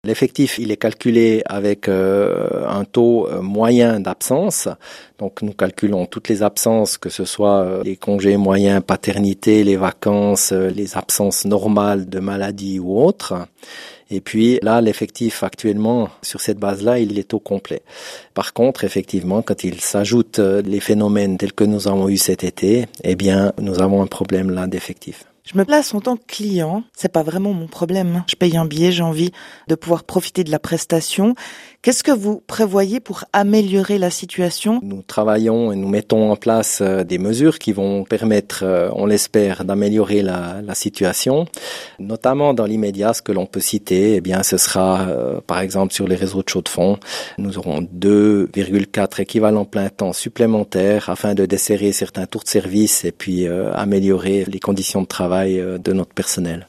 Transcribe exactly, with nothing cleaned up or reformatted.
L'effectif, il est calculé avec euh, un taux moyen d'absence. Donc, nous calculons toutes les absences, que ce soit euh, les congés moyens paternité, les vacances, euh, les absences normales de maladie ou autres. Et puis là, l'effectif actuellement, sur cette base-là, il est au complet. Par contre, effectivement, quand il s'ajoute euh, les phénomènes tels que nous avons eu cet été, eh bien, nous avons un problème là d'effectif. Je me place en tant que client, c'est pas vraiment mon problème. Je paye un billet, j'ai envie de pouvoir profiter de la prestation. Qu'est-ce que vous prévoyez pour améliorer la situation ? Nous travaillons et nous mettons en place des mesures qui vont permettre, on l'espère, d'améliorer la, la situation. Notamment dans l'immédiat, ce que l'on peut citer, eh bien, ce sera, euh, par exemple, sur les réseaux de chauds de fond, nous aurons deux virgule quatre équivalents plein temps supplémentaires afin de desserrer certains tours de service et puis euh, améliorer les conditions de travail de notre personnel.